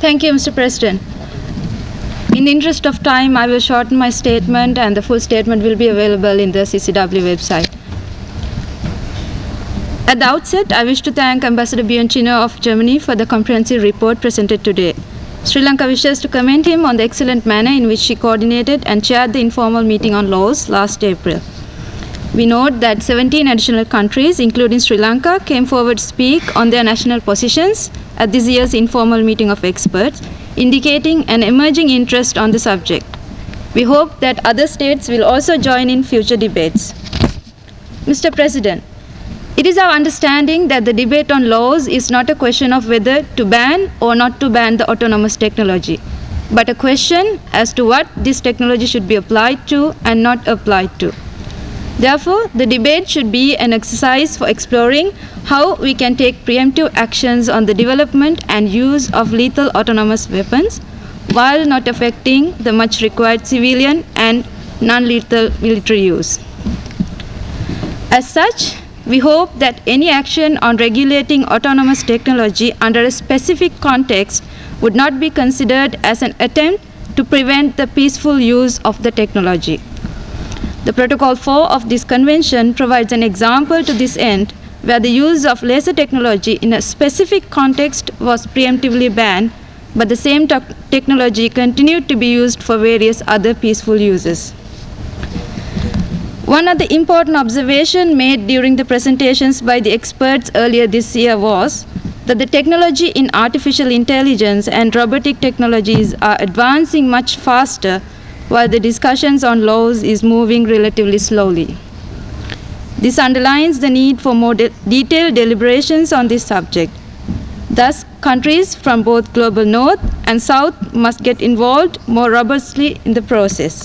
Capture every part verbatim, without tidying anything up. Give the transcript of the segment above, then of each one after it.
Thank you, Mister President. In the interest of time, I will shorten my statement, and the full statement will be available in the C C W website. At the outset, I wish to thank Ambassador Bianchino of Germany for the comprehensive report presented today. Sri Lanka wishes to commend him on the excellent manner in which he coordinated and chaired the informal meeting on laws last April. We note that seventeen additional countries, including Sri Lanka, came forward to speak on their national positions at this year's informal meeting of experts, indicating an emerging interest on the subject. We hope that other states will also join in future debates. Mister President, it is our understanding that the debate on laws is not a question of whether to ban or not to ban the autonomous technology, but a question as to what this technology should be applied to and not applied to. Therefore, the debate should be an exercise for exploring how we can take preemptive actions on the development and use of lethal autonomous weapons while not affecting the much required civilian and non-lethal military use. As such, we hope that any action on regulating autonomous technology under a specific context would not be considered as an attempt to prevent the peaceful use of the technology. The Protocol four of this convention provides an example to this end, where the use of laser technology in a specific context was preemptively banned, but the same te- technology continued to be used for various other peaceful uses. One of the important observations made during the presentations by the experts earlier this year was that the technology in artificial intelligence and robotic technologies are advancing much faster, while the discussions on laws is moving relatively slowly. This underlines the need for more de- detailed deliberations on this subject. Thus, countries from both global north and south must get involved more robustly in the process.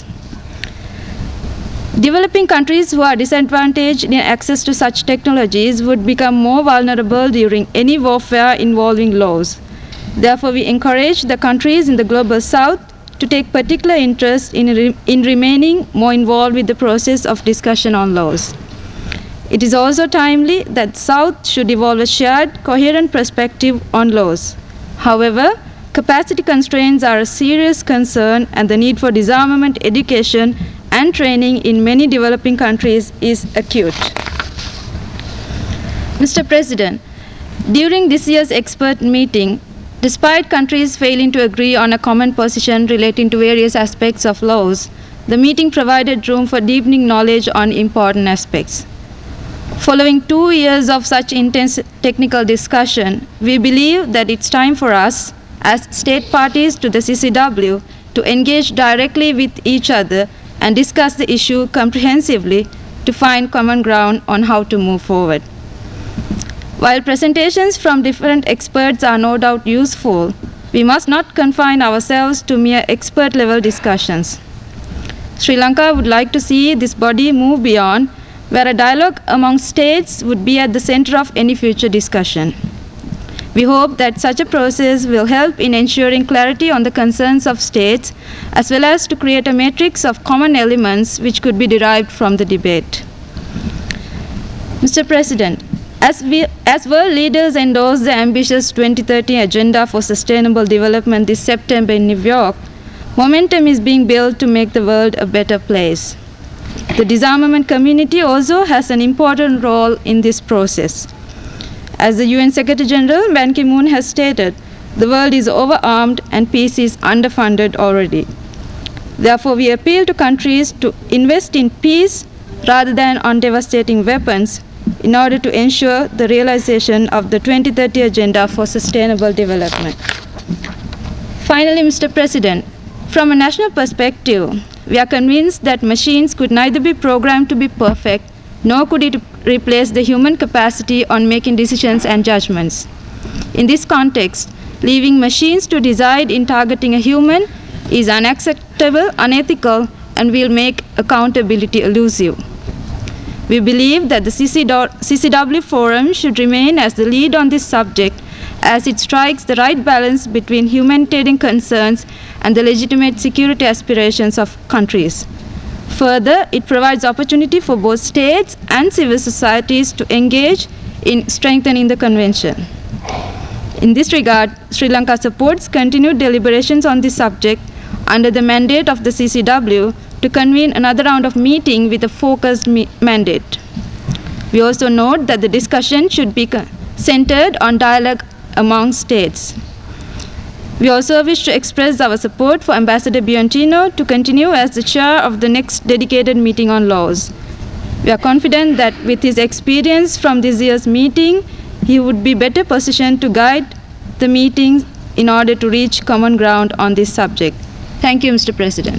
Developing countries who are disadvantaged in access to such technologies would become more vulnerable during any warfare involving laws. Therefore, we encourage the countries in the global south to take particular interest in, re- in remaining more involved with the process of discussion on laws. It is also timely that the South should evolve a shared, coherent perspective on laws. However, capacity constraints are a serious concern, and the need for disarmament education and training in many developing countries is acute. Mister President, during this year's expert meeting, despite countries failing to agree on a common position relating to various aspects of laws, the meeting provided room for deepening knowledge on important aspects. Following two years of such intense technical discussion, we believe that it's time for us, as state parties to the C C W, to engage directly with each other and discuss the issue comprehensively to find common ground on how to move forward. While presentations from different experts are no doubt useful, we must not confine ourselves to mere expert-level discussions. Sri Lanka would like to see this body move beyond, where a dialogue among states would be at the center of any future discussion. We hope that such a process will help in ensuring clarity on the concerns of states, as well as to create a matrix of common elements which could be derived from the debate. Mister President, As, we, as world leaders endorse the ambitious twenty thirty Agenda for Sustainable Development this September in New York, momentum is being built to make the world a better place. The disarmament community also has an important role in this process. As the U N Secretary General Ban Ki-moon has stated, the world is overarmed and peace is underfunded already. Therefore, we appeal to countries to invest in peace rather than on devastating weapons, in order to ensure the realization of the twenty thirty Agenda for Sustainable Development. Finally, Mister President, from a national perspective, we are convinced that machines could neither be programmed to be perfect, nor could it replace the human capacity on making decisions and judgments. In this context, leaving machines to decide in targeting a human is unacceptable, unethical, and will make accountability elusive. We believe that the C C W Forum should remain as the lead on this subject, as it strikes the right balance between humanitarian concerns and the legitimate security aspirations of countries. Further, it provides opportunity for both states and civil societies to engage in strengthening the convention. In this regard, Sri Lanka supports continued deliberations on this subject under the mandate of the C C W to convene another round of meeting with a focused mandate. We also note that the discussion should be centered on dialogue among states. We also wish to express our support for Ambassador Biantino to continue as the chair of the next dedicated meeting on laws. We are confident that with his experience from this year's meeting, he would be better positioned to guide the meetings in order to reach common ground on this subject. Thank you, Mister President.